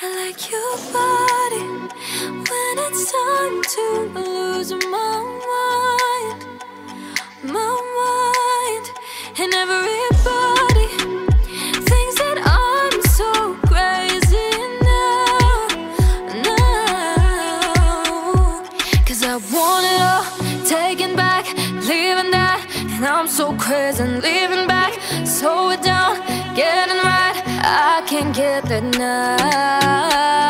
I like your body when it's time to lose my mind, and everybody thinks that I'm so crazy now. 'Cause I want it all taken back, leaving that, and I'm so crazy and leaving back. Slow it down, getting right, I can't get that now.